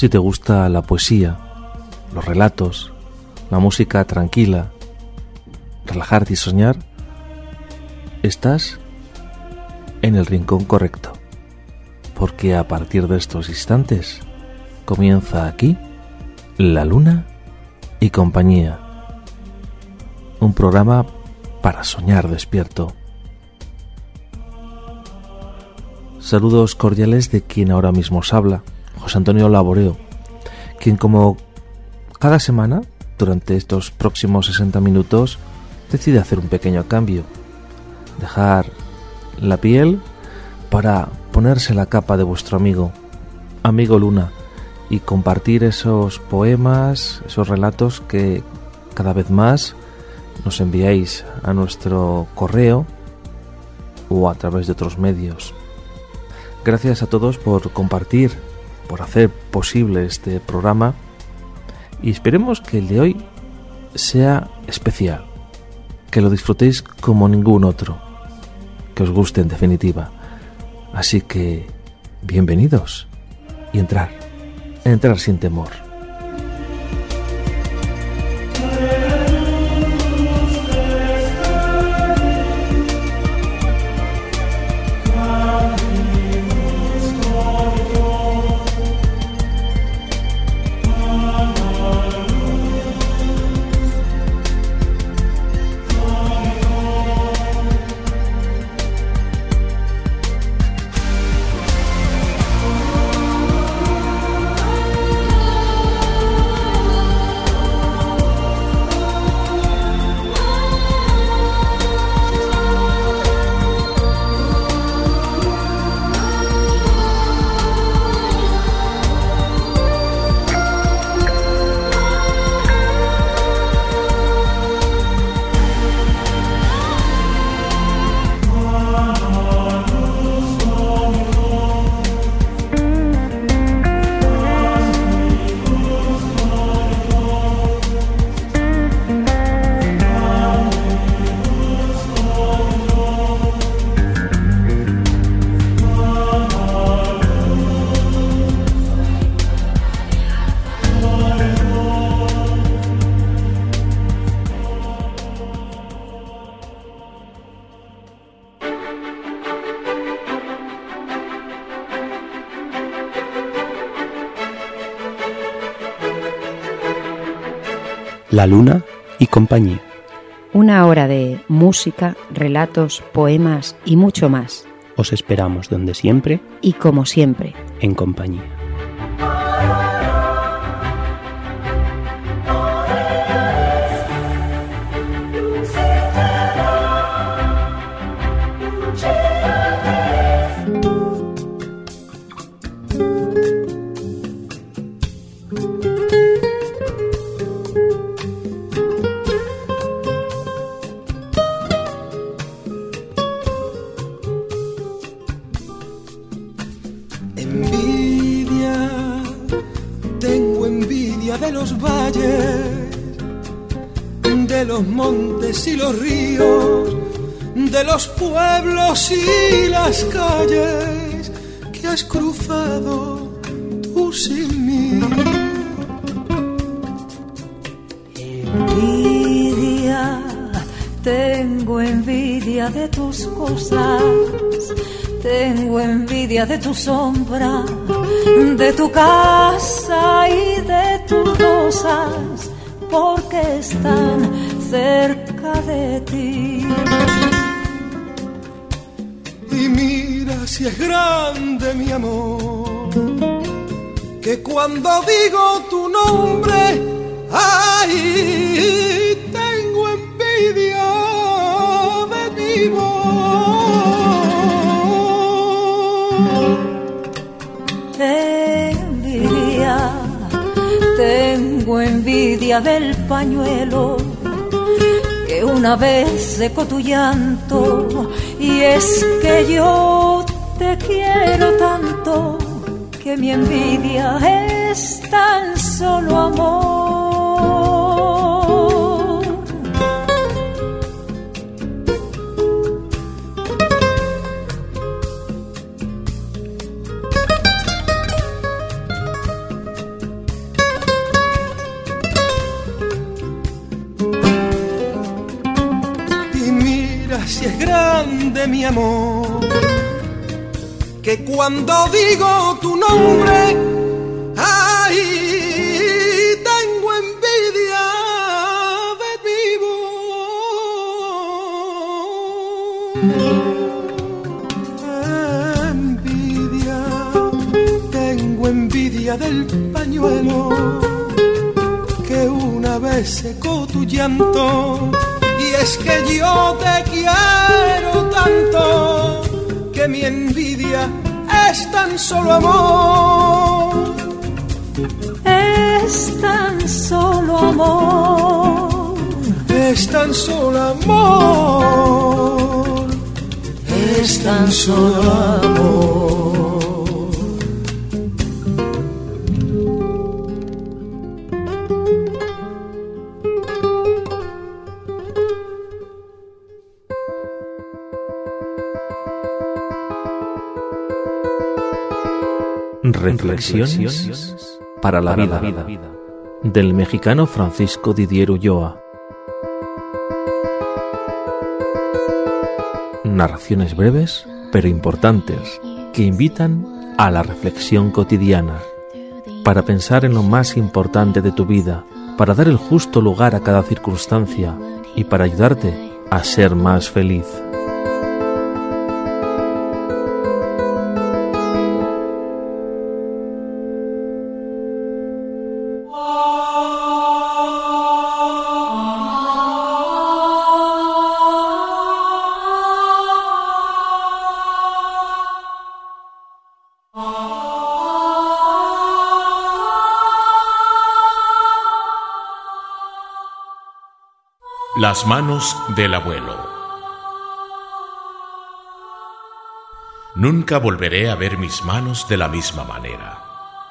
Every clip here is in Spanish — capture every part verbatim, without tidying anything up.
Si te gusta la poesía, los relatos, la música tranquila, relajarte y soñar, estás en el rincón correcto, porque a partir de estos instantes comienza aquí La Luna y Compañía, un programa para soñar despierto. Saludos cordiales de quien ahora mismo os habla, José Antonio Laboreo, quien como cada semana, durante estos próximos sesenta minutos, decide hacer un pequeño cambio, dejar la piel para ponerse la capa de vuestro amigo, amigo Luna, y compartir esos poemas, esos relatos que cada vez más nos enviáis a nuestro correo o a través de otros medios. Gracias a todos por compartir, por hacer posible este programa, y esperemos que el de hoy sea especial, que lo disfrutéis como ningún otro, que os guste en definitiva. Así que, bienvenidos y entrar, entrar sin temor. La Luna y Compañía. Una hora de música, relatos, poemas y mucho más. Os esperamos donde siempre y como siempre, en compañía. Y los ríos, de los pueblos y las calles que has cruzado tú sin mí. Envidia, tengo envidia de tus cosas, tengo envidia de tu sombra, de tu casa y de tus rosas, porque están cerca de ti. Y mira si es grande mi amor, que cuando digo tu nombre, ay, tengo envidia de mi voz. Envidia, tengo envidia del pañuelo que una vez secó tu llanto, y es que yo te quiero tanto que mi envidia es tan solo amor. si es grande mi amor, que cuando digo tu nombre, ay, tengo envidia de mi voz. Envidia, tengo envidia del pañuelo que una vez secó tu llanto. Y es que yo te quiero tanto que mi envidia es tan solo amor. Es tan solo amor. Es tan solo amor. Es tan solo amor. Reflexiones para la vida, del mexicano Francisco Didier Ulloa. Narraciones breves pero importantes que invitan a la reflexión cotidiana, para pensar en lo más importante de tu vida, para dar el justo lugar a cada circunstancia y para ayudarte a ser más feliz. Las manos del abuelo. Nunca volveré a ver mis manos de la misma manera.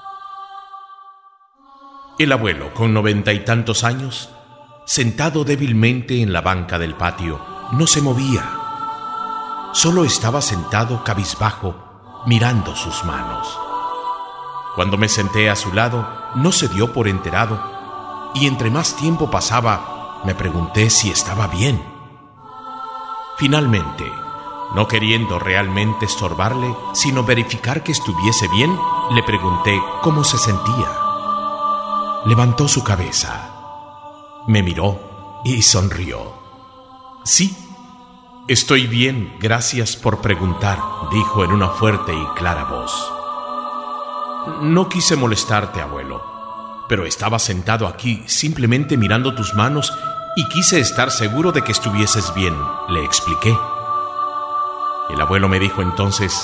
El abuelo, con noventa y tantos años, sentado débilmente en la banca del patio, no se movía. Solo estaba sentado cabizbajo, mirando sus manos. Cuando me senté a su lado, no se dio por enterado, y entre más tiempo pasaba, me pregunté si estaba bien. Finalmente, no queriendo realmente estorbarle, sino verificar que estuviese bien, le pregunté cómo se sentía. Levantó su cabeza, me miró y sonrió. Sí, estoy bien, gracias por preguntar, dijo en una fuerte y clara voz. No quise molestarte, abuelo, pero estaba sentado aquí simplemente mirando tus manos y quise estar seguro de que estuvieses bien, le expliqué. El abuelo me dijo entonces: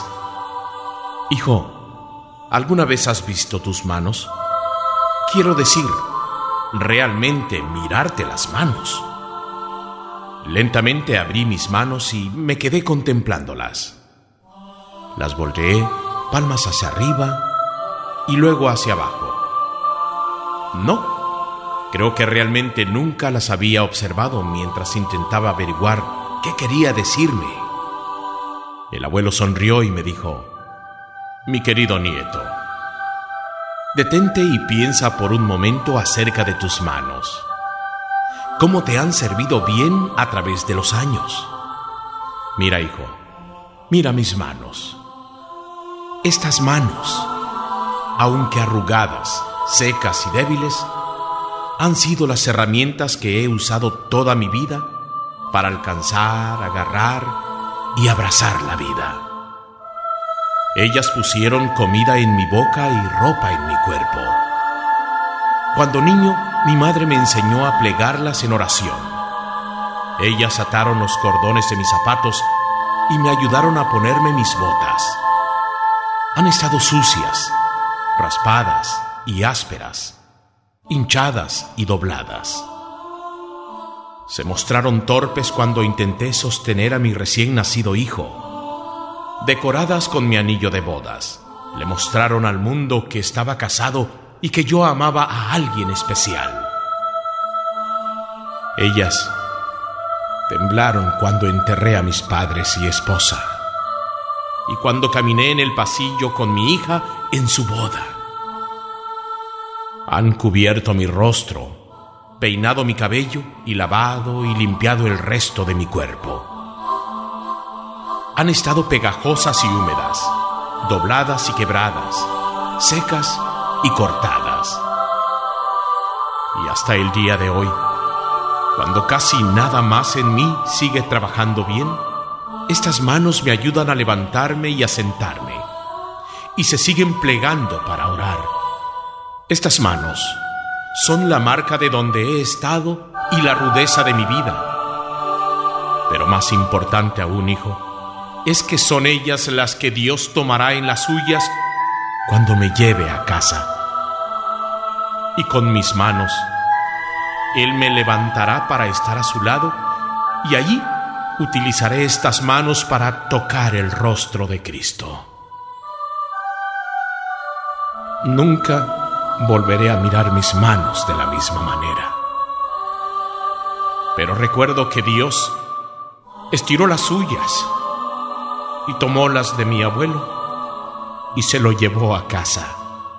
Hijo, ¿alguna vez has visto tus manos? Quiero decir, realmente mirarte las manos. Lentamente abrí mis manos y me quedé contemplándolas. Las volteé, palmas hacia arriba y luego hacia abajo. No. Creo que realmente nunca las había observado mientras intentaba averiguar qué quería decirme. El abuelo sonrió y me dijo: Mi querido nieto, detente y piensa por un momento acerca de tus manos. ¿Cómo te han servido bien a través de los años? Mira, hijo, mira mis manos. Estas manos, aunque arrugadas, secas y débiles, han sido las herramientas que he usado toda mi vida para alcanzar, agarrar y abrazar la vida. Ellas pusieron comida en mi boca y ropa en mi cuerpo. Cuando niño, mi madre me enseñó a plegarlas en oración. Ellas ataron los cordones de mis zapatos y me ayudaron a ponerme mis botas. Han estado sucias, raspadas y ásperas, hinchadas y dobladas. Se mostraron torpes cuando intenté sostener a mi recién nacido hijo. Decoradas con mi anillo de bodas, le mostraron al mundo que estaba casado y que yo amaba a alguien especial. Ellas temblaron cuando enterré a mis padres y esposa, y cuando caminé en el pasillo con mi hija en su boda. Han cubierto mi rostro, peinado mi cabello y lavado y limpiado el resto de mi cuerpo. han estado pegajosas y húmedas, dobladas y quebradas, secas y cortadas. Y hasta el día de hoy, cuando casi nada más en mí sigue trabajando bien, estas manos me ayudan a levantarme y a sentarme, y se siguen plegando para orar. Estas manos son la marca de donde he estado y la rudeza de mi vida. Pero más importante aún, hijo, es que son ellas las que Dios tomará en las suyas cuando me lleve a casa. Y con mis manos, Él me levantará para estar a su lado, y allí utilizaré estas manos para tocar el rostro de Cristo. Nunca volveré a mirar mis manos de la misma manera. Pero recuerdo que Dios estiró las suyas y tomó las de mi abuelo y se lo llevó a casa.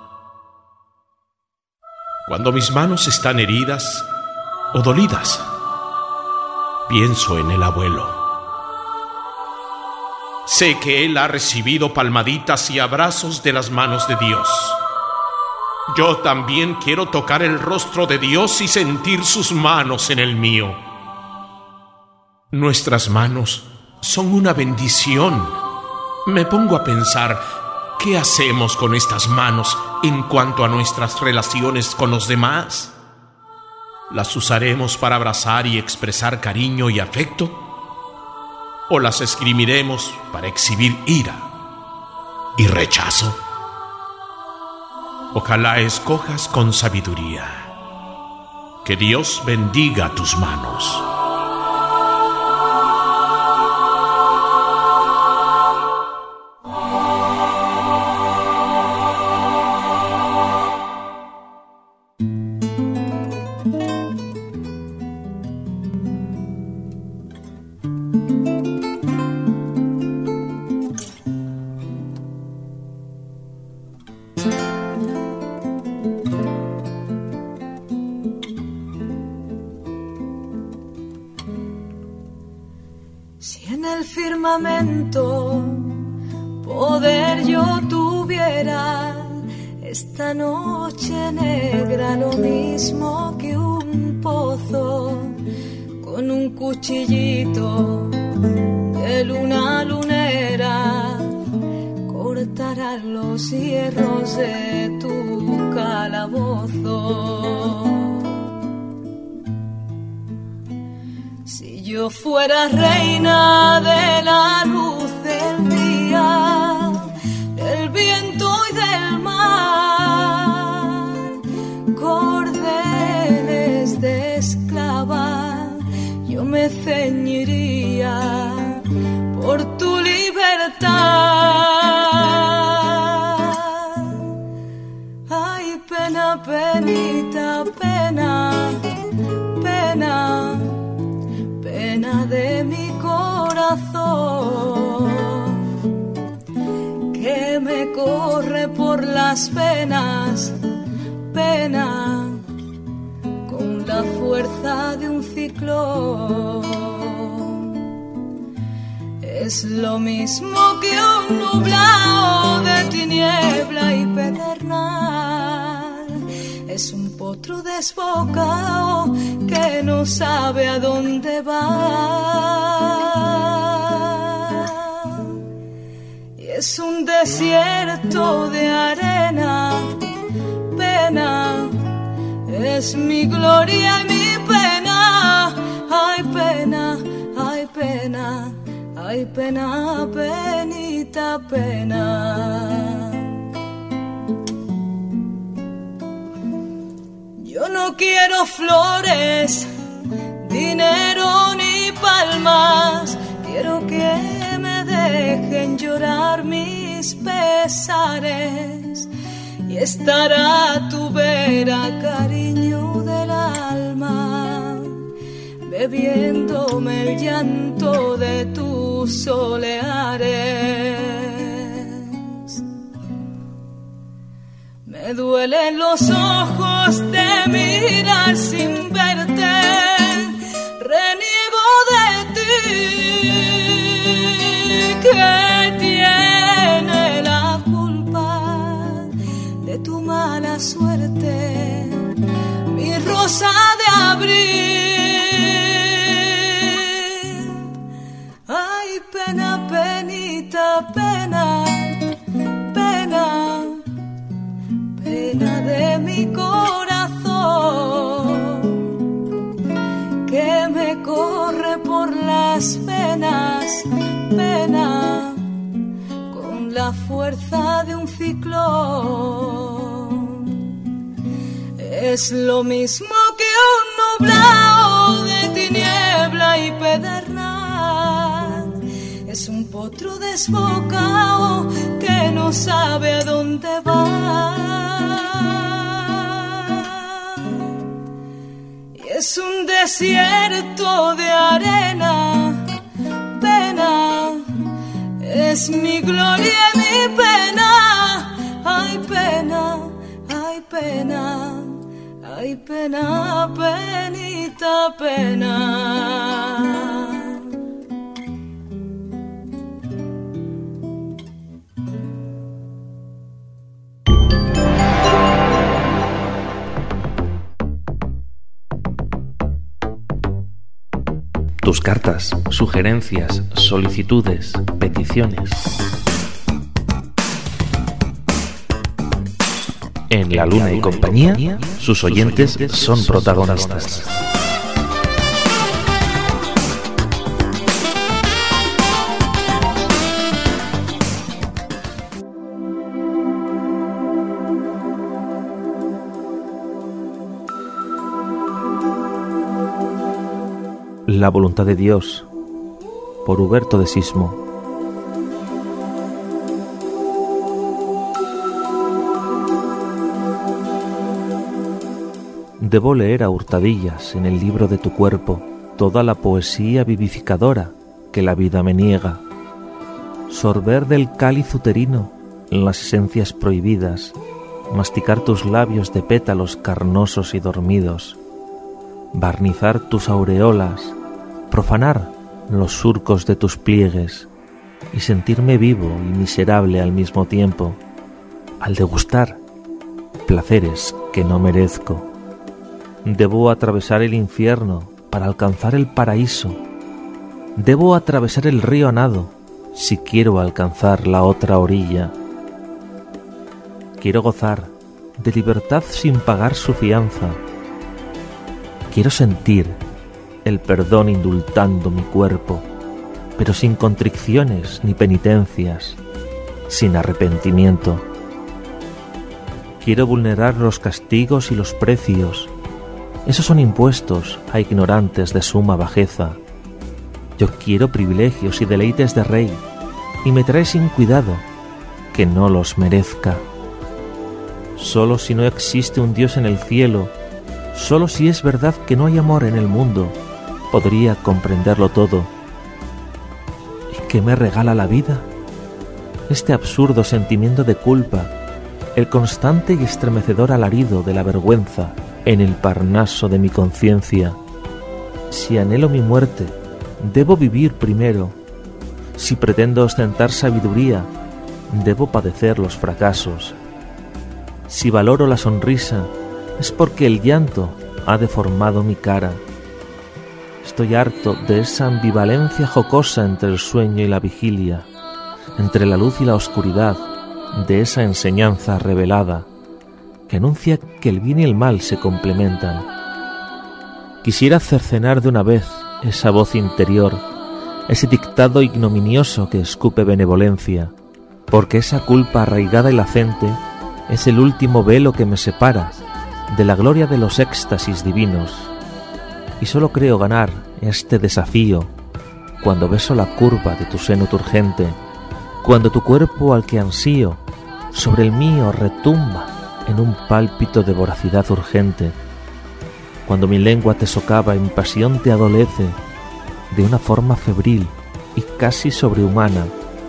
Cuando mis manos están heridas o dolidas, pienso en el abuelo. Sé que él ha recibido palmaditas y abrazos de las manos de Dios. Yo también quiero tocar el rostro de Dios y sentir sus manos en el mío. Nuestras manos son una bendición. Me pongo a pensar, ¿qué hacemos con estas manos en cuanto a nuestras relaciones con los demás? ¿Las usaremos para abrazar y expresar cariño y afecto? ¿O las esgrimiremos para exhibir ira y rechazo? Ojalá escojas con sabiduría. Que Dios bendiga tus manos. Poder yo tuviera esta noche negra, lo mismo que un pozo, con un cuchillito de luna lunera, cortarán los hierros de tu calabozo. Si yo fuera reina de la luz del día, del viento y del mar, cordeles de esclava, yo me ceñiría por tu libertad. Ay, pena, penita, pena, pena, pena de mi corazón, que me corre por las venas, pena con la fuerza de un ciclón. Es lo mismo que un nublado de tiniebla y pedernal, es un potro desbocado que no sabe a dónde va. Y es un desierto de arena, pena, es mi gloria y mi pena. Ay, pena, ay, pena, ay, pena, penita, pena. Yo no quiero flores, dinero ni palmas, quiero que me dejen llorar mis pesares y estar a tu vera, cariño del alma, bebiéndome el llanto de tus soleares. Me duelen los ojos de mirar sin verte, reniego de ti, que la fuerza de un ciclón. Es lo mismo que un nublado de tiniebla y pedernal. Es un potro desbocado que no sabe a dónde va. Y es un desierto de arena, pena. Es mi gloria y mi pena. Ay, pena, ay, pena. Ay, pena, penita, pena. Tus cartas, sugerencias, solicitudes, peticiones. En La Luna y Compañía, sus oyentes son protagonistas. La voluntad de Dios, por Huberto de Sismo. Debo leer a hurtadillas en el libro de tu cuerpo toda la poesía vivificadora que la vida me niega, sorber del cáliz uterino las esencias prohibidas, masticar tus labios de pétalos carnosos y dormidos, barnizar tus aureolas, profanar los surcos de tus pliegues y sentirme vivo y miserable al mismo tiempo, al degustar placeres que no merezco. Debo atravesar el infierno para alcanzar el paraíso. Debo atravesar el río a nado si quiero alcanzar la otra orilla. Quiero gozar de libertad sin pagar su fianza. Quiero sentir el perdón indultando mi cuerpo, pero sin contriciones ni penitencias, sin arrepentimiento. Quiero vulnerar los castigos y los precios. Esos son impuestos a ignorantes de suma bajeza. Yo quiero privilegios y deleites de rey, y me trae sin cuidado que no los merezca. Solo si no existe un Dios en el cielo, solo si es verdad que no hay amor en el mundo, podría comprenderlo todo. ¿Y qué me regala la vida? Este absurdo sentimiento de culpa, el constante y estremecedor alarido de la vergüenza en el Parnaso de mi conciencia. Si anhelo mi muerte, debo vivir primero. Si pretendo ostentar sabiduría, debo padecer los fracasos. Si valoro la sonrisa, es porque el llanto ha deformado mi cara. Estoy harto de esa ambivalencia jocosa entre el sueño y la vigilia, entre la luz y la oscuridad, de esa enseñanza revelada que anuncia que el bien y el mal se complementan. Quisiera cercenar de una vez esa voz interior, ese dictado ignominioso que escupe benevolencia, porque esa culpa arraigada y lacente es el último velo que me separa de la gloria de los éxtasis divinos, y solo creo ganar este desafío cuando beso la curva de tu seno turgente, cuando tu cuerpo al que ansío sobre el mío retumba en un pálpito de voracidad urgente, cuando mi lengua te socava y mi pasión te adolece de una forma febril y casi sobrehumana.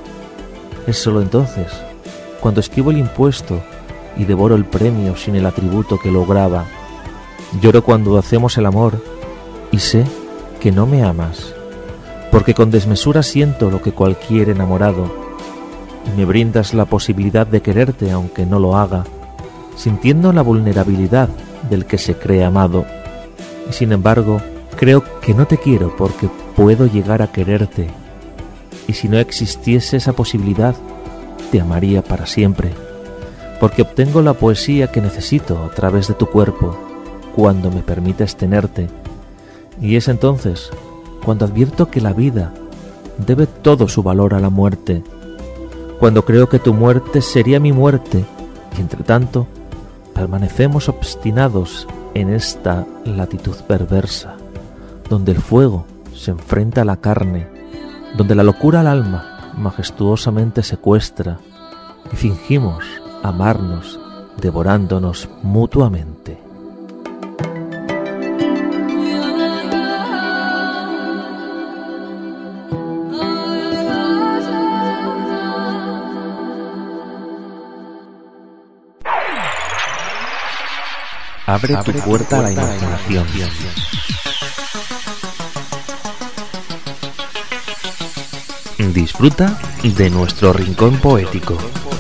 Es solo entonces cuando esquivo el impuesto y devoro el premio sin el atributo que lograba. Lloro cuando hacemos el amor y sé que no me amas, porque con desmesura siento lo que cualquier enamorado, y me brindas la posibilidad de quererte aunque no lo haga, sintiendo la vulnerabilidad del que se cree amado. Y sin embargo, creo que no te quiero porque puedo llegar a quererte, y si no existiese esa posibilidad, te amaría para siempre, porque obtengo la poesía que necesito a través de tu cuerpo cuando me permites tenerte, y es entonces cuando advierto que la vida debe todo su valor a la muerte, cuando creo que tu muerte sería mi muerte, y entre tanto permanecemos obstinados en esta latitud perversa, donde el fuego se enfrenta a la carne, donde la locura al alma majestuosamente secuestra, y fingimos amarnos devorándonos mutuamente. Abre tu puerta a la imaginación. Disfruta de nuestro rincón poético.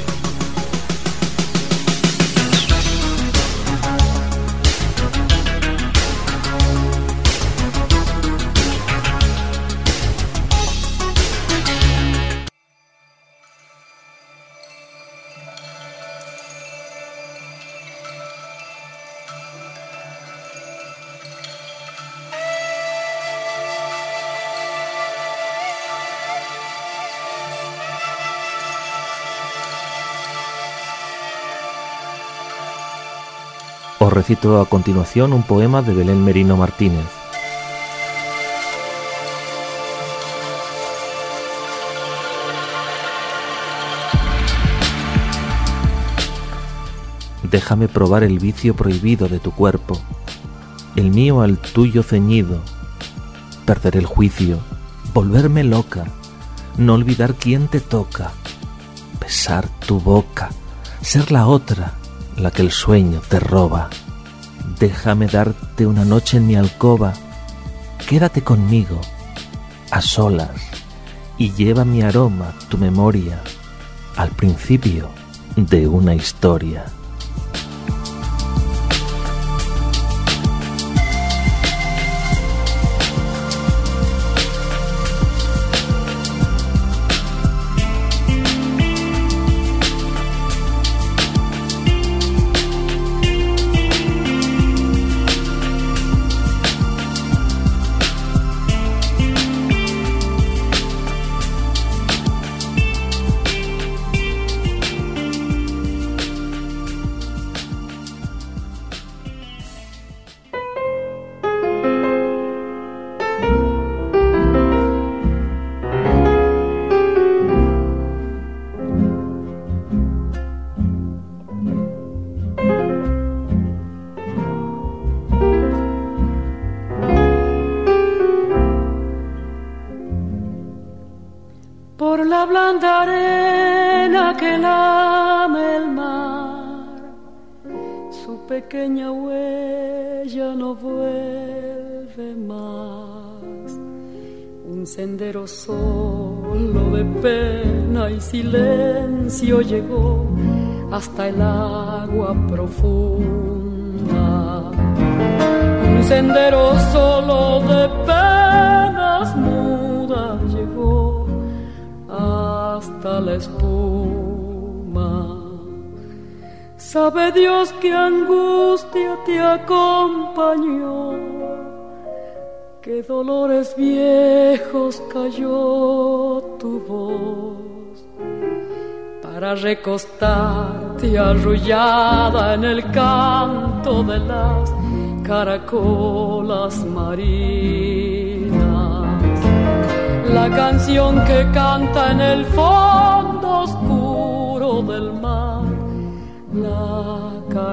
Os recito a continuación un poema de Belén Merino Martínez. Déjame probar el vicio prohibido de tu cuerpo, el mío al tuyo ceñido, perder el juicio, volverme loca, no olvidar quién te toca, besar tu boca, ser la otra, la que el sueño te roba. Déjame darte una noche en mi alcoba, quédate conmigo, a solas, y lleva mi aroma, tu memoria, al principio de una historia. Por la blanda arena que lame el mar, su pequeña huella no vuelve más. Un sendero solo de pena y silencio llegó hasta el agua profunda. Un sendero solo de penas mudas llegó hasta la espuma. Sabe Dios qué angustia te acompañó, qué dolores viejos cayó tu voz, para recostarte arrullada en el canto de las caracolas marinas. La canción que canta en el fondo oscuro del mar, la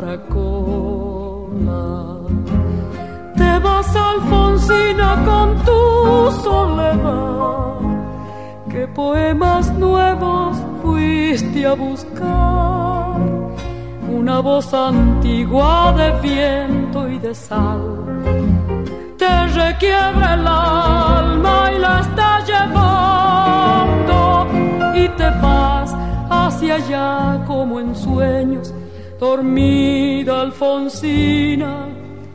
caracola. Te vas, Alfonsina, con tu soledad. ¿Qué poemas nuevos fuiste a buscar? Una voz antigua de viento y de sal te requiebra el alma y la está llevando, y te vas hacia allá como en sueños, dormida Alfonsina,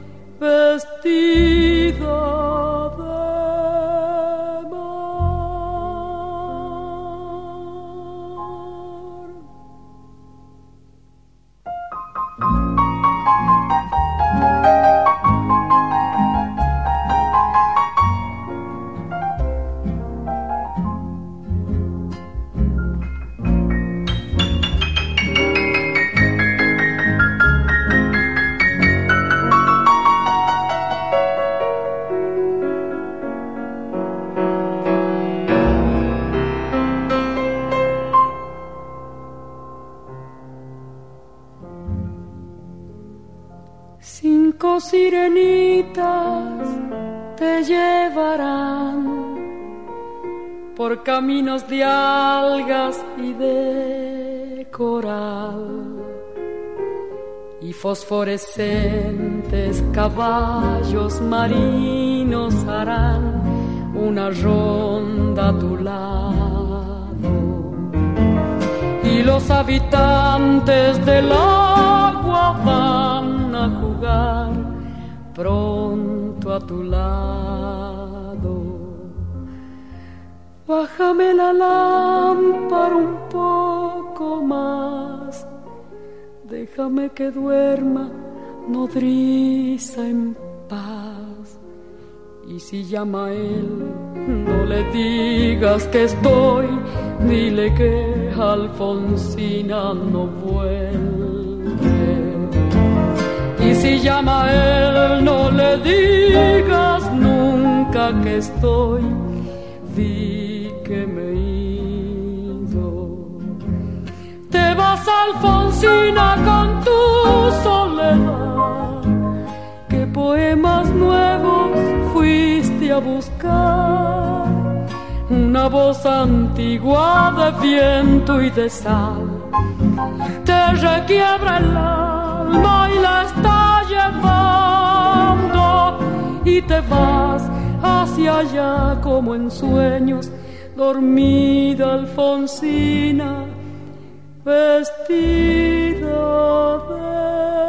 vestida de mar. Luego sirenitas te llevarán por caminos de algas y de coral, y fosforescentes caballos marinos harán una ronda a tu lado, y los habitantes del agua van a jugar pronto a tu lado. Bájame la lámpara un poco más, déjame que duerma nodriza en paz. Y si llama a él, no le digas que estoy, dile que Alfonsina no vuelve. Y si llama a él, no le digas nunca que estoy, di que me he ido. Te vas, Alfonsina, con tu soledad. ¿Qué poemas nuevos fuiste a buscar? Una voz antigua de viento y de sal te requiebra el alma y la está llevando, y te vas hacia allá como en sueños, dormida Alfonsina, vestida de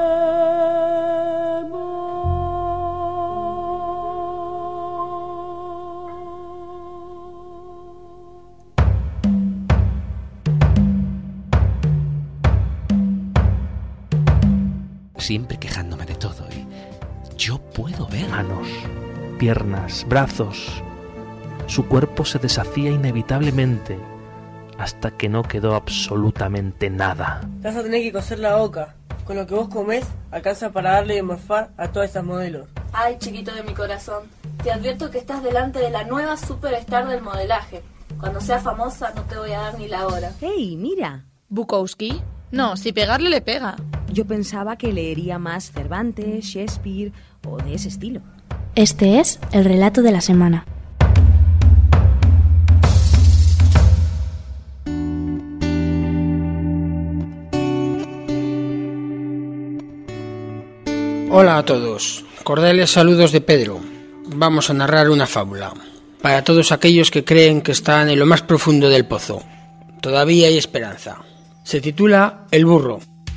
siempre quejándome de todo, y yo puedo ver manos, piernas, brazos. Su cuerpo se deshacía inevitablemente hasta que no quedó absolutamente nada. Te vas a tener que coser la boca. Con lo que vos comés, alcanza para darle de morfar a todas esas modelos. Ay, chiquito de mi corazón, te advierto que estás delante de la nueva superstar del modelaje. Cuando sea famosa no te voy a dar ni la hora. ¡Ey, mira! ¿Bukowski? No, si pegarle le pega. Yo pensaba que leería más Cervantes, Shakespeare o de ese estilo. Este es el relato de la semana. Hola a todos, cordiales saludos de Pedro. Vamos a narrar una fábula para todos aquellos que creen que están en lo más profundo del pozo. Todavía hay esperanza. Se titula El burro.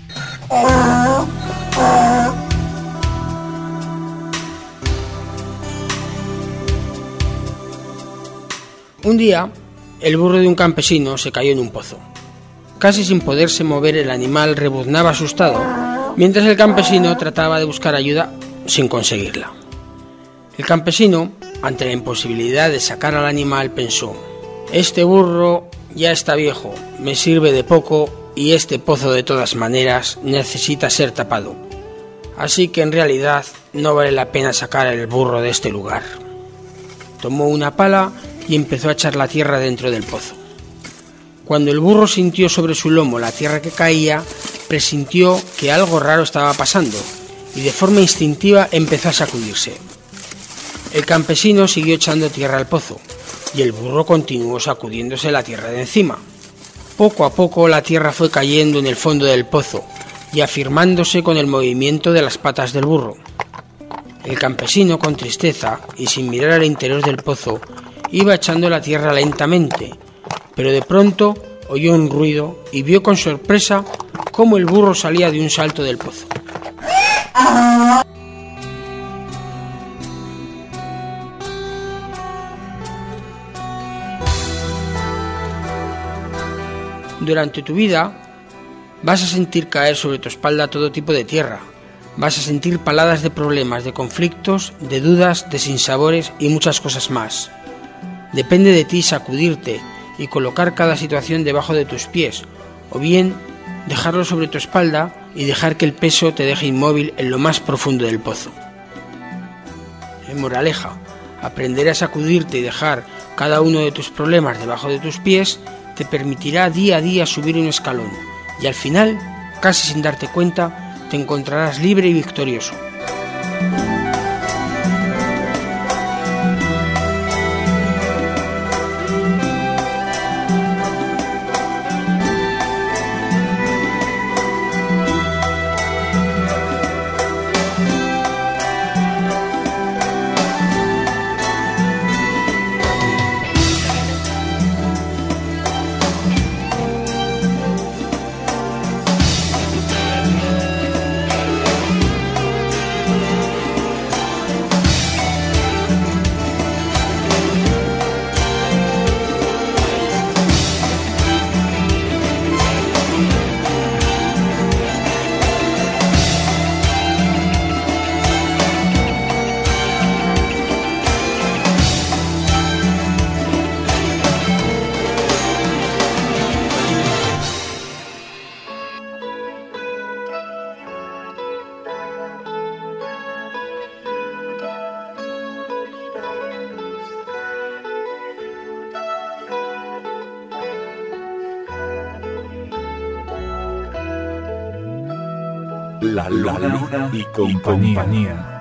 Un día, el burro de un campesino se cayó en un pozo. Casi sin poderse mover, el animal rebuznaba asustado, mientras el campesino trataba de buscar ayuda sin conseguirla. El campesino, ante la imposibilidad de sacar al animal, pensó: este burro ya está viejo, me sirve de poco y este pozo de todas maneras necesita ser tapado. Así que en realidad no vale la pena sacar el burro de este lugar. Tomó una pala y empezó a echar la tierra dentro del pozo. Cuando el burro sintió sobre su lomo la tierra que caía, presintió que algo raro estaba pasando y de forma instintiva empezó a sacudirse. El campesino siguió echando tierra al pozo y el burro continuó sacudiéndose la tierra de encima. Poco a poco la tierra fue cayendo en el fondo del pozo y afirmándose con el movimiento de las patas del burro. El campesino, con tristeza y sin mirar al interior del pozo, iba echando la tierra lentamente, pero de pronto oyó un ruido y vio con sorpresa cómo el burro salía de un salto del pozo. Durante tu vida vas a sentir caer sobre tu espalda todo tipo de tierra. Vas a sentir paladas de problemas, de conflictos, de dudas, de sinsabores y muchas cosas más. Depende de ti sacudirte y colocar cada situación debajo de tus pies, o bien dejarlo sobre tu espalda y dejar que el peso te deje inmóvil en lo más profundo del pozo. En moraleja, aprender a sacudirte y dejar cada uno de tus problemas debajo de tus pies te permitirá día a día subir un escalón y al final, casi sin darte cuenta, te encontrarás libre y victorioso. La luna, la luna y, compañía. y compañía.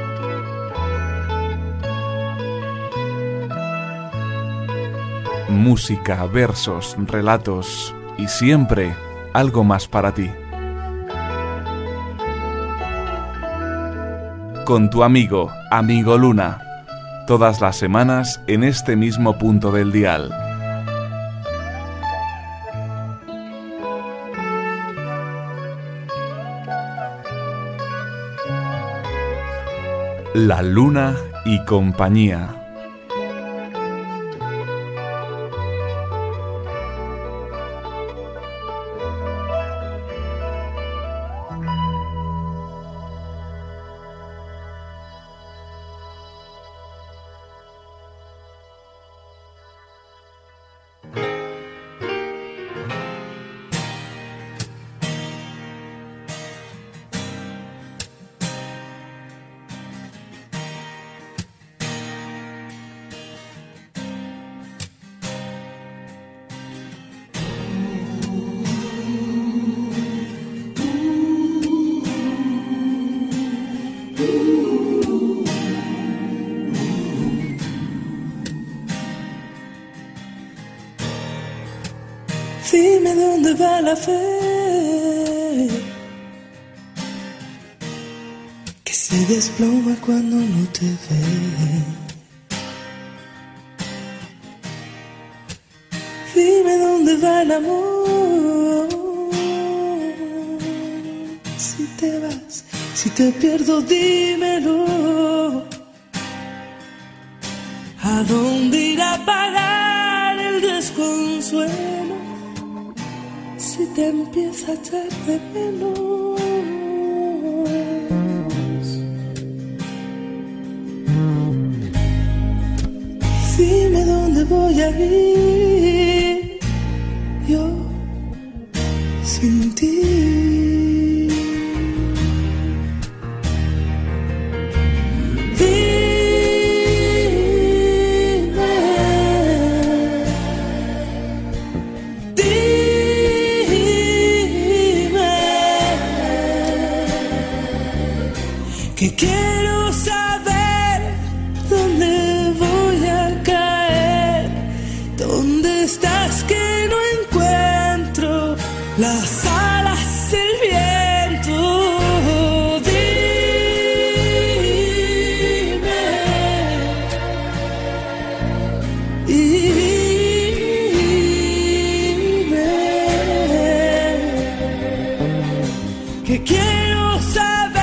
Música, versos, relatos y siempre algo más para ti. Con tu amigo, Amigo Luna, todas las semanas en este mismo punto del dial. La luna y compañía. Dime dónde va la fe que se desploma cuando no te ve. Dime dónde va el amor si te vas, si te pierdo, dímelo. ¿A dónde irá a parar el desconsuelo si te empieza a echar de menos? Dime dónde voy a ir yo sin ti. Que quiero saber dónde voy a caer, dónde estás que no encuentro las alas del viento. Dime, dime, que quiero saber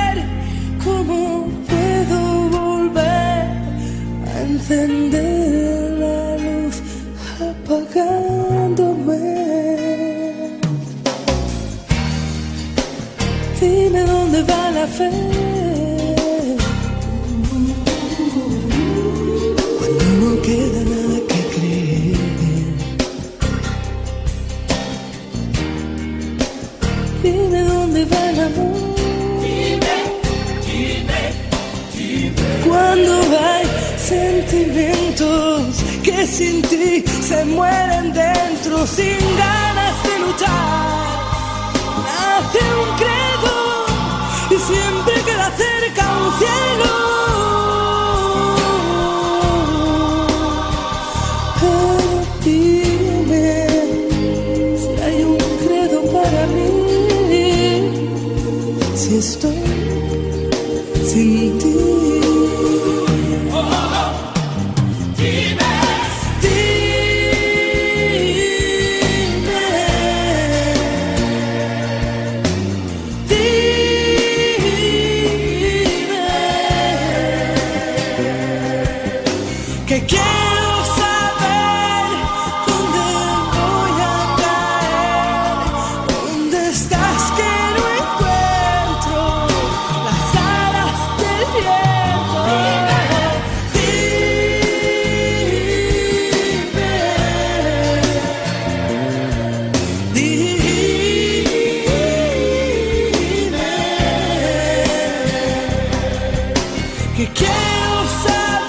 encender la luz apagándome. Dime dónde va la fe cuando no queda nada que creer. Dime dónde va el amor. Dime, dime, dime. Cuando hay sentimientos que sin ti se mueren dentro, sin ganas de luchar, nace un credo y siempre queda cerca un Oh, dime si hay un credo para mí, si estoy sin ti. Que quiero saber dónde voy a caer, dónde estás que no encuentro las alas del viento. Dime, dime, que quiero saber.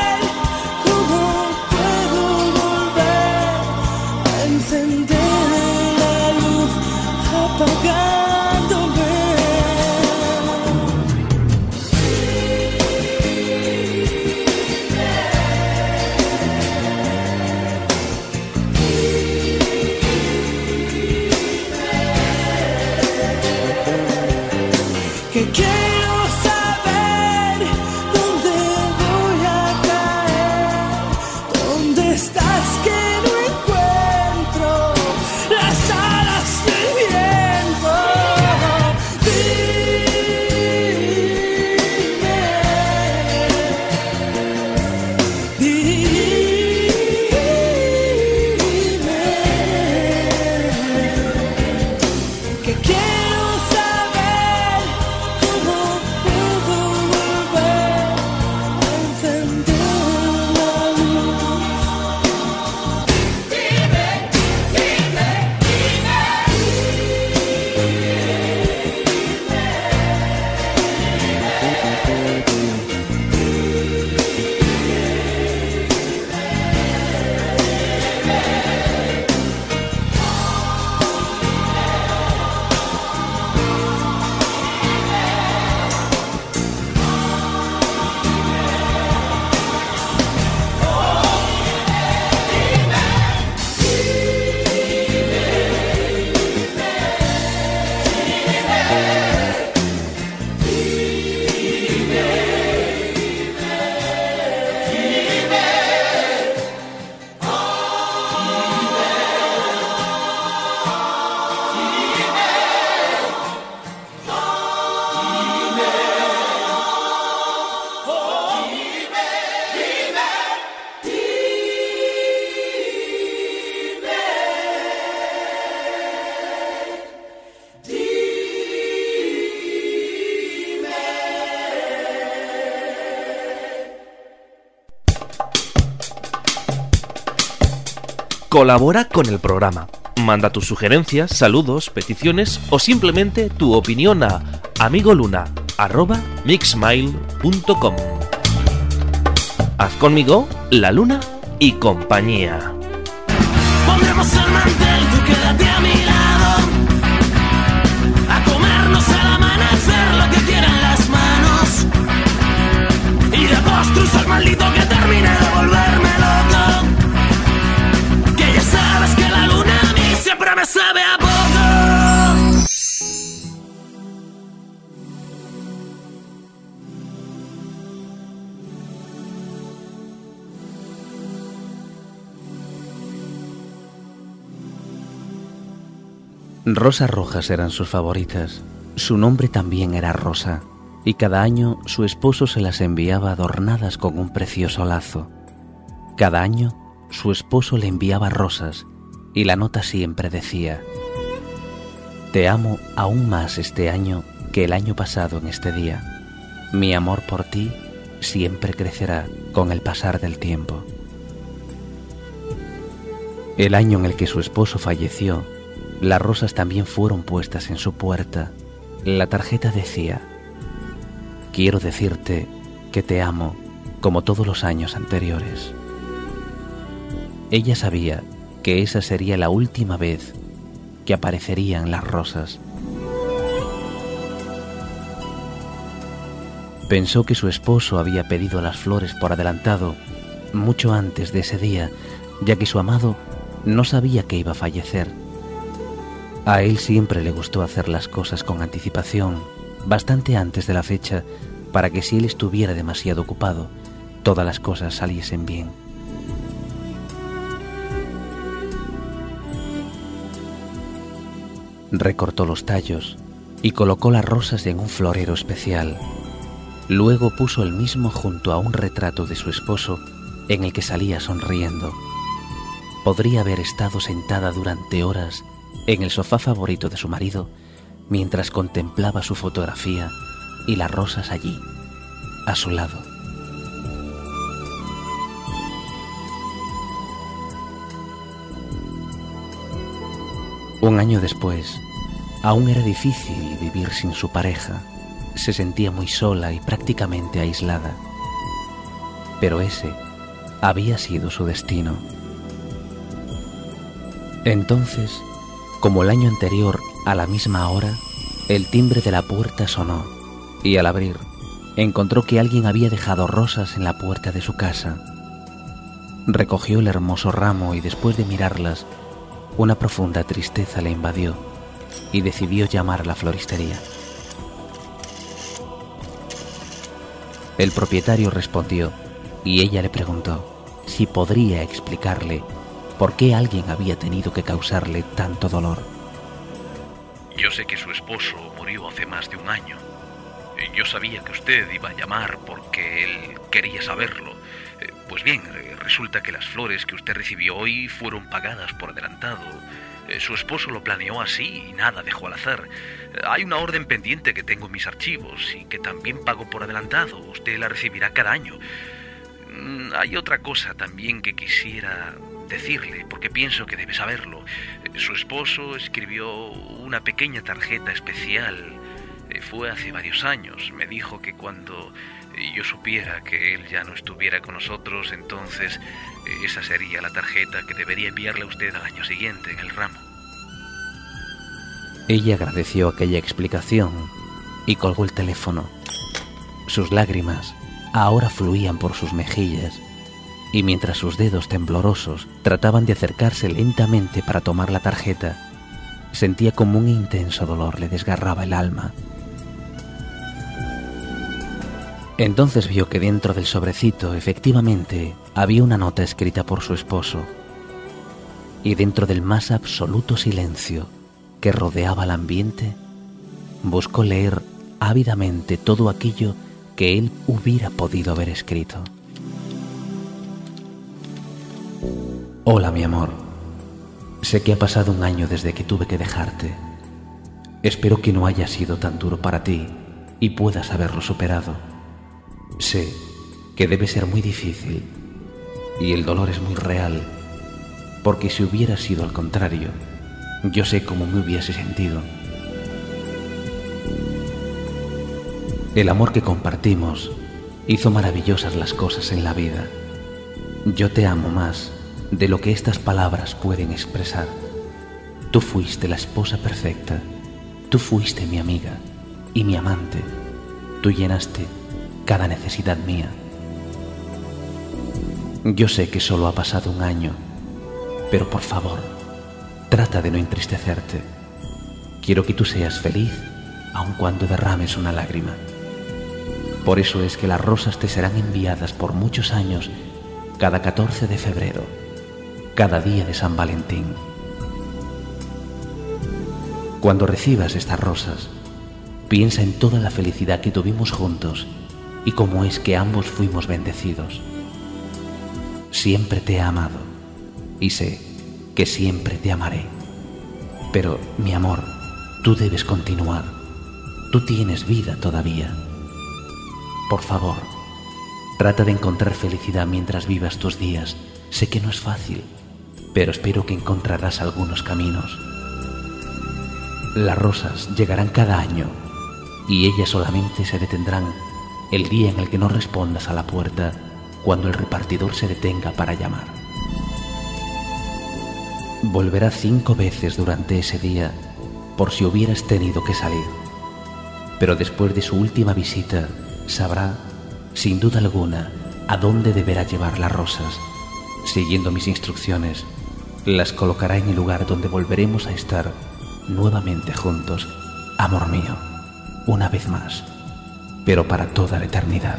Que quiero saber dónde voy a caer, dónde estás que no encuentro las alas del viento. Dime, dime, que quiero. Colabora con el programa. Manda tus sugerencias, saludos, peticiones o simplemente tu opinión a amigoluna arroba mixmail punto com. Haz conmigo La Luna y compañía. Pondremos el mantel, tú quédate a mi lado, a comernos al amanecer lo que quieran las manos, y de postres al maldito que termine de volverme loco. Que ya sabes que la luna a mí siempre me sabe a poco. Rosas rojas eran sus favoritas. Su nombre también era Rosa, y cada año su esposo se las enviaba adornadas con un precioso lazo. Cada año su esposo le enviaba rosas, y la nota siempre decía: te amo aún más este año que el año pasado en este día. Mi amor por ti siempre crecerá con el pasar del tiempo. El año en el que su esposo falleció, las rosas también fueron puestas en su puerta. La tarjeta decía: quiero decirte que te amo como todos los años anteriores. Ella sabía que esa sería la última vez que aparecerían las rosas. Pensó que su esposo había pedido las flores por adelantado mucho antes de ese día, ya que su amado no sabía que iba a fallecer. A él siempre le gustó hacer las cosas con anticipación, bastante antes de la fecha, para que si él estuviera demasiado ocupado, todas las cosas saliesen bien. Recortó los tallos y colocó las rosas en un florero especial. Luego puso el mismo junto a un retrato de su esposo en el que salía sonriendo. Podría haber estado sentada durante horas en el sofá favorito de su marido mientras contemplaba su fotografía y las rosas allí, a su lado. Un año después, aún era difícil vivir sin su pareja. Se sentía muy sola y prácticamente aislada. Pero ese había sido su destino. Entonces, como el año anterior, a la misma hora, el timbre de la puerta sonó, y al abrir, encontró que alguien había dejado rosas en la puerta de su casa. Recogió el hermoso ramo y después de mirarlas, una profunda tristeza le invadió y decidió llamar a la floristería. El propietario respondió y ella le preguntó si podría explicarle por qué alguien había tenido que causarle tanto dolor. Yo sé que su esposo murió hace más de un año. Yo sabía que usted iba a llamar porque él quería saberlo. Pues bien, resulta que las flores que usted recibió hoy fueron pagadas por adelantado. Su esposo lo planeó así y nada dejó al azar. Hay una orden pendiente que tengo en mis archivos y que también pago por adelantado. Usted la recibirá cada año. Hay otra cosa también que quisiera decirle, porque pienso que debe saberlo. Su esposo escribió una pequeña tarjeta especial. Fue hace varios años. Me dijo que cuando yo supiera que él ya no estuviera con nosotros, entonces esa sería la tarjeta que debería enviarle a usted al año siguiente en el ramo. Ella agradeció aquella explicación y colgó el teléfono. Sus lágrimas ahora fluían por sus mejillas y mientras sus dedos temblorosos trataban de acercarse lentamente para tomar la tarjeta, sentía como un intenso dolor le desgarraba el alma. Entonces vio que dentro del sobrecito efectivamente había una nota escrita por su esposo. Y dentro del más absoluto silencio que rodeaba el ambiente, buscó leer ávidamente todo aquello que él hubiera podido haber escrito. Hola, mi amor. Sé que ha pasado un año desde que tuve que dejarte. Espero que no haya sido tan duro para ti y puedas haberlo superado. Sé que debe ser muy difícil y el dolor es muy real, porque si hubiera sido al contrario, yo sé cómo me hubiese sentido. El amor que compartimos hizo maravillosas las cosas en la vida. Yo te amo más de lo que estas palabras pueden expresar. Tú fuiste la esposa perfecta, tú fuiste mi amiga y mi amante. Tú llenaste cada necesidad mía. Yo sé que solo ha pasado un año, pero por favor, trata de no entristecerte. Quiero que tú seas feliz, aun cuando derrames una lágrima. Por eso es que las rosas te serán enviadas por muchos años, cada catorce de febrero, cada día de San Valentín. Cuando recibas estas rosas, piensa en toda la felicidad que tuvimos juntos y cómo es que ambos fuimos bendecidos. Siempre te he amado y sé que siempre te amaré. Pero, mi amor, tú debes continuar. Tú tienes vida todavía. Por favor, trata de encontrar felicidad mientras vivas tus días. Sé que no es fácil, pero espero que encontrarás algunos caminos. Las rosas llegarán cada año y ellas solamente se detendrán el día en el que no respondas a la puerta cuando el repartidor se detenga para llamar. Volverá cinco veces durante ese día por si hubieras tenido que salir, pero después de su última visita sabrá, sin duda alguna, a dónde deberá llevar las rosas siguiendo mis instrucciones, las colocará en el lugar donde volveremos a estar nuevamente juntos, amor mío, una vez más, pero para toda la eternidad.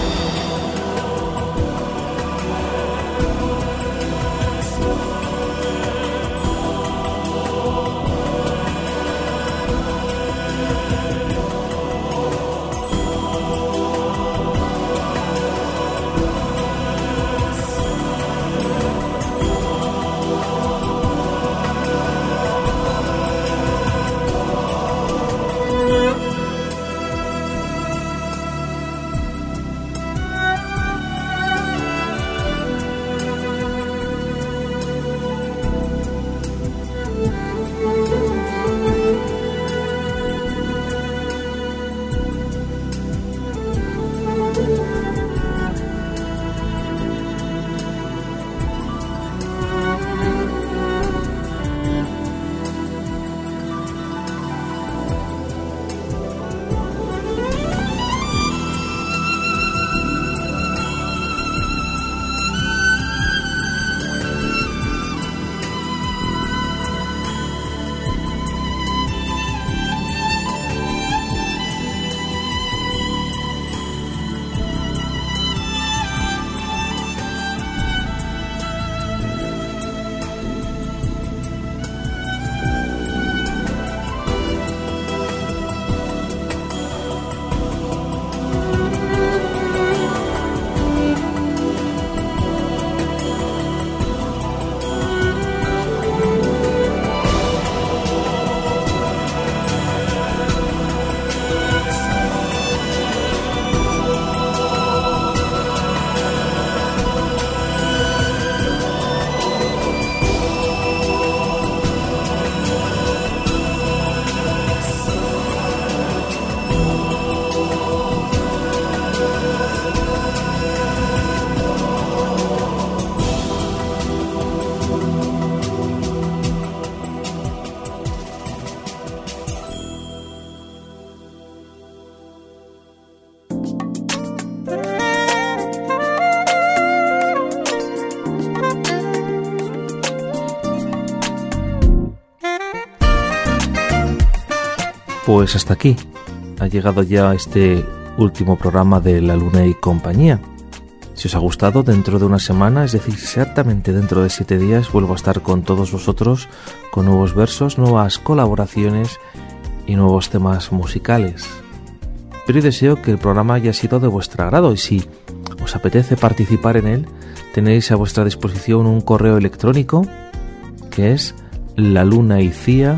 Pues hasta aquí ha llegado ya este último programa de La Luna y Compañía. Si os ha gustado, dentro de una semana, es decir, exactamente dentro de siete días, vuelvo a estar con todos vosotros con nuevos versos, nuevas colaboraciones y nuevos temas musicales. Pero deseo que el programa haya sido de vuestro agrado y si os apetece participar en él, tenéis a vuestra disposición un correo electrónico que es lalunaicia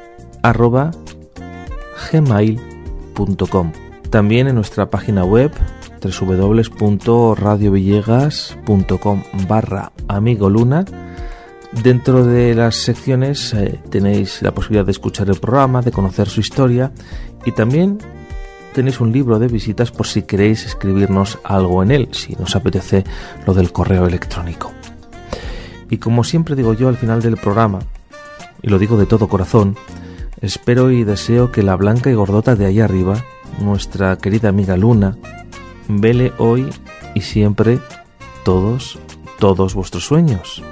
arroba gmail punto com. También en nuestra página web doble u doble u doble u punto radio villegas punto com barra amigo luna. Dentro de las secciones eh, tenéis la posibilidad de escuchar el programa, de conocer su historia y también tenéis un libro de visitas por si queréis escribirnos algo en él, si nos apetece lo del correo electrónico. Y como siempre digo yo al final del programa, y lo digo de todo corazón, espero y deseo que la blanca y gordota de allá arriba, nuestra querida amiga Luna, vele hoy y siempre todos, todos vuestros sueños.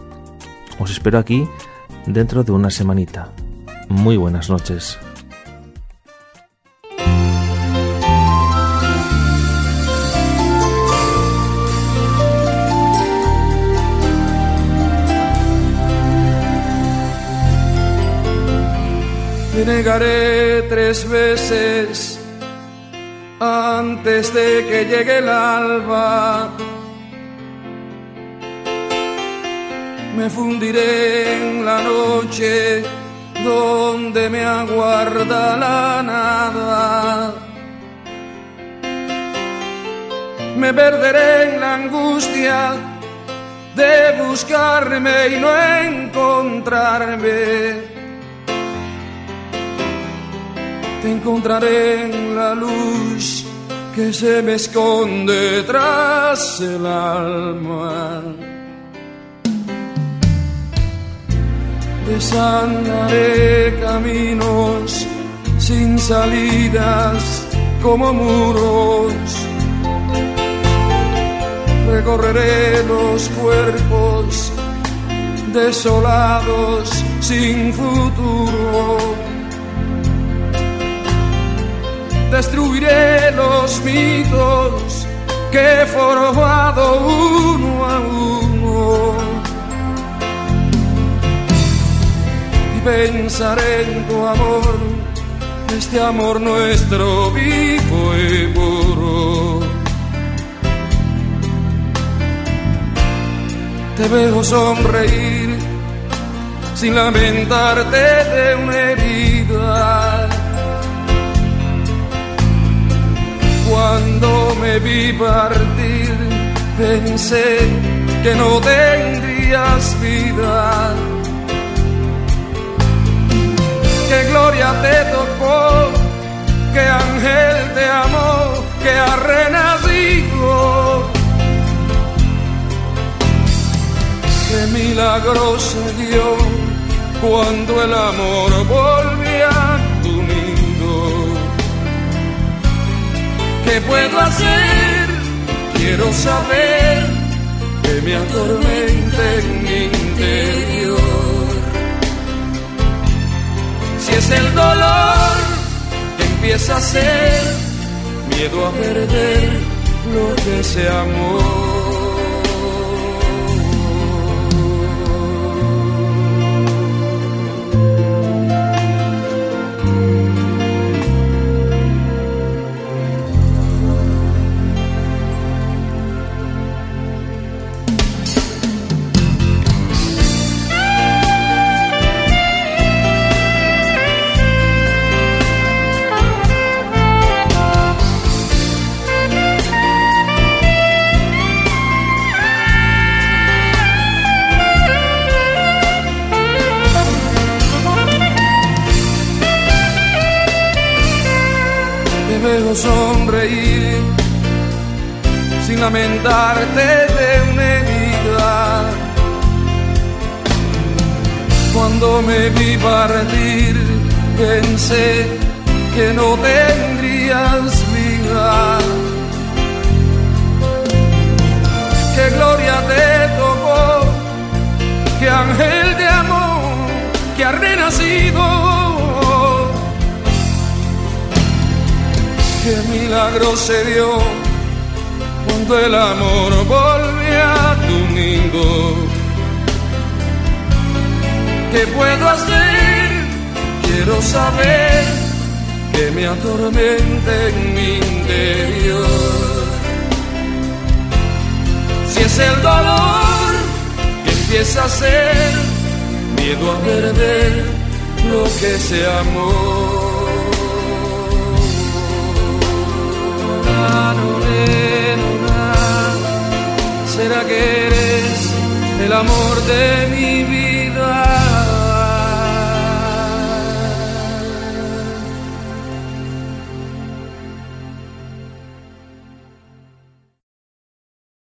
Os espero aquí dentro de una semanita. Muy buenas noches. Te negaré tres veces antes de que llegue el alba. Me fundiré en la noche donde me aguarda la nada. Me perderé en la angustia de buscarme y no encontrarme. Te encontraré en la luz que se me esconde tras el alma. Desandaré caminos sin salidas como muros. recorreré los cuerpos desolados sin futuro. Destruiré los mitos que he forjado uno a uno y pensaré en tu amor, este amor nuestro vivo y puro. Te veo sonreír sin lamentarte de una herida. Cuando me vi partir, pensé que no tendrías vida. Qué gloria te tocó, qué ángel te amó, que ha renacido. Qué milagro se dio cuando el amor volvió a tu nido. ¿Qué puedo hacer? Quiero saber que me atormenta en mi interior. Si es el dolor que empieza a ser miedo a perder lo que se amó. Sonreír sin lamentarte de una herida. Cuando me vi partir, pensé que no tendrías vida. Qué gloria te tocó, qué ángel te amó, que ha renacido. Qué milagro se dio cuando el amor volvió a tu nido. ¿Qué puedo hacer? Quiero saber que me atormenta en mi interior. Si es el dolor que empieza a ser miedo a perder lo que se amó. ¿Será que eres el amor de mi vida?